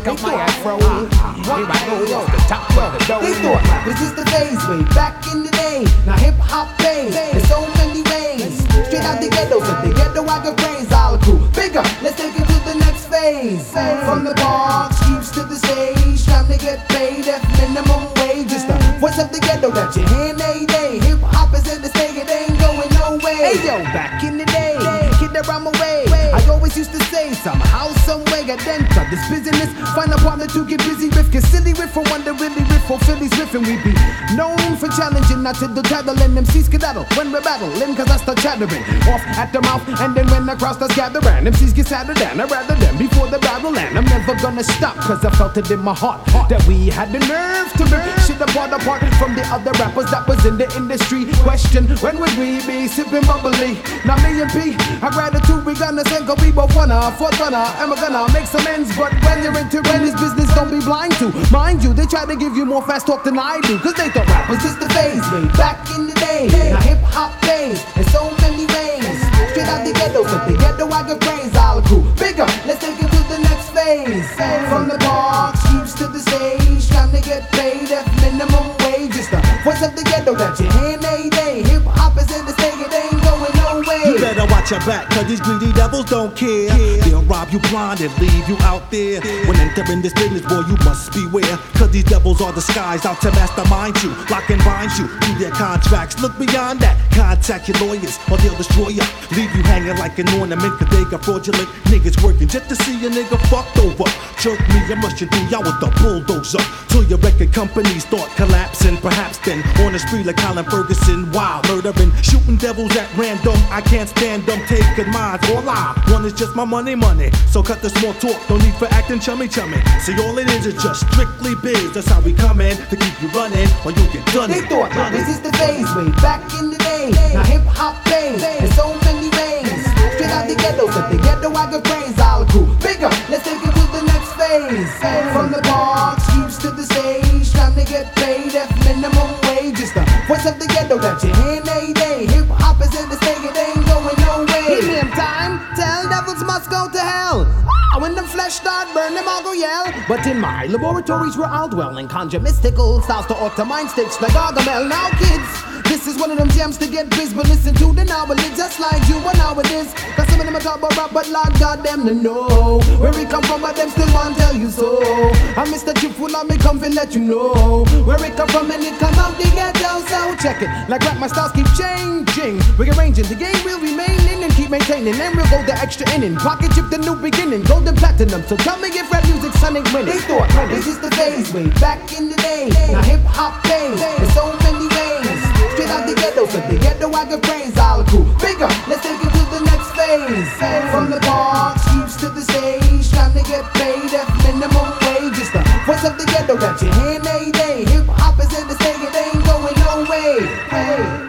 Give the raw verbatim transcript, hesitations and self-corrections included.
out my afro. Here I go off the top of the dome. They thought rap was just a phase way back in the day. Now hip hop pays in so many ways. Straight out the ghetto, so the ghetto I can praise all the crew. Bigger, let's take it to the next phase. From the park streets to the stage, time to get paid at minimum wage. Just the voice of the ghetto that you hear day day. Hip hop is in the stage, it ain't going no way. Hey yo, back in the day, kid around my way. I always used to say somehow, some way, I then cut this business. Find a partner to get busy with. Cause silly riff for one to really riff for Phillies riffing. We be known for challenging, not to the tattle. And M Cs skedaddle when we're battling. Cause I start chattering off at the mouth. And then when the crowd starts gathering, M Cs get sadder than I'd rather than before the barrel. And I'm never gonna stop. Cause I felt it in my heart that we had the nerve to rip shit apart apart from the other rappers that was in the industry. Question, when would we be sipping bubbly? Now me and P, I gratitude we gonna sing. Cause we both wanna, for gonna, and we're gonna make some ends. But when you're into this business, don't be blind to. Mind you, they try to give you more fast talk than I do. Cause they thought rap was just a phase way back in the day. Now hip hop pays in so many ways. Straight out the ghetto, so the ghetto I can praise all the crew. Bigger, let's take it to the next phase. From the park streets to the stage, time to get paid at minimum wage. It's the voice of the ghetto that you hear day day. Hip hop is in the stage, it ain't going no way. You better watch your back, cause these greedy devils don't care. They'll rob you blind and leave you out there. When entering this business, boy, you must beware. Cause these devils are disguised out to mastermind you, lock and bind you through their contracts. Look beyond that, contact your lawyers or they'll destroy you. Leave you hanging like an ornament, cause they got fraudulent niggas working just to see a nigga fucked over. Jerk me, I'm rushing through y'all with the bulldozer till your record companies start collapsing. Perhaps then on the street like Colin Ferguson, wild murdering, shooting devils at random. I can't stand them taking mines or lie. One is just my money, money. So cut the small talk, no need for acting chummy chummy. See, all it is is just strictly biz. That's how we come in to keep you running or you get done. They thought this is the phase way back in the day. Now hip hop pays in so many ways. Straight out the ghetto, so the ghetto I can praise all the crew. Bigger, let's take it to the next phase. From the park streets to the stage, time to get paid at minimum wage. It's the voice of the ghetto that you hear day day. Hip hop is in the stage, it ain't going no way. Give him time, tell devils must go to hell. Ah, when the flesh start burn, them all go yell. But in my laboratories where I'll dwell and conjure mystical styles to alter mind states like Gargamel. Now kids, this is one of them gems to get biz, but listen to the novelty just like you and how it is. Cause some of them are talk about rap, but Lord God them to know where we come from, but them still want to tell you so. I'm Mister Truthful, I me come to let you know where it come from and it come out the ghetto. So check it, like rap my styles keep changing, rearranging, the game will remain in and keep maintaining, and we'll go the extra inning, pocket chip the new beginning, golden platinum. So tell me if rap music sonic winning. They thought this is the phase way back in the day. Now hip hop pays in so many ways. Straight out the ghetto, so the ghetto I can praise all the crew. Bigger, let's take it to the next phase. From the park streets to the stage, time to get paid at minimum wage. It's the voice of the ghetto that you hear day day. Hip hop is in the stage, it ain't going no way. Hey.